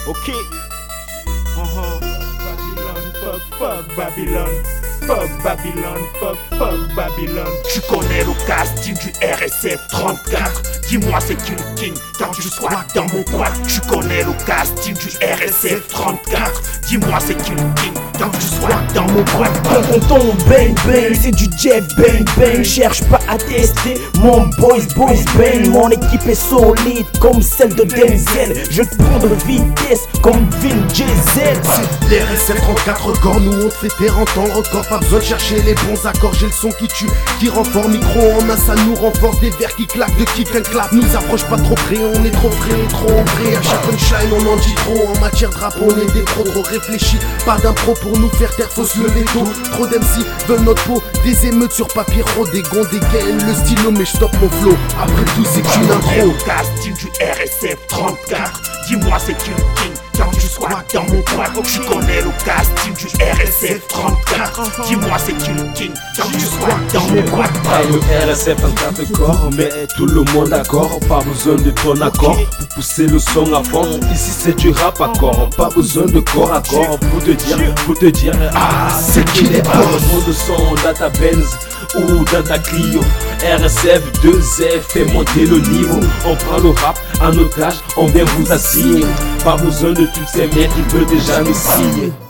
Ok. Babylone, fuck Babylone. Fuck Babylone, fuck Babylone. Tu connais le casting du RSF 34. Dis-moi c'est qui le king quand tu sois dans mon coin. Tu connais le casting du RSF 34. Dis-moi c'est qui le king quand tu sois dans mon coin. Ton bang bang, c'est du Jeff bang bang. Cherche pas à tester mon boys bang. Mon équipe est solide comme celle de Denzel. Je te prends de vitesse comme Vin Diesel. C'est l'RSF 34 record, nous on te fait taire en temps record. Pas besoin de chercher les bons accords, j'ai le son qui tue, qui rend fort. Micro en main, ça nous renforce. Des vers qui claquent, de kick and clap. Nous approche pas trop près, on est trop frais, trop ancré. À chaque punchline on en dit trop. En matière de rap on est des pros, trop réfléchis. Pas d'impro pour nous faire taire, faut se lever tôt. Trop d'MC veulent notre peau. Des émeutes sur papier, des gonds, des gaines, le stylo, mais je mon flow. Après tout c'est qu'une intro. Le casting du RSF 34. Dis-moi c'est qui le king quand tu sois dans mon coin. Tu connais le casting du RSF 34. Dis-moi c'est qui le king quand tu sois dans mon coin. Le RSF 34 corps, mais tout le monde d'accord. Pas besoin de ton accord pour pousser le son à fond. Ici c'est du rap à corps, pas besoin de corps à corps pour te dire ah c'est qui les boss. De son dans ta Benz ou dans ta Clio. RSF 2F fait monter le niveau. On prend le rap en otage, on vient vous assigner. Pas besoin de toutes ces mecs qui veulent déjà nous signer.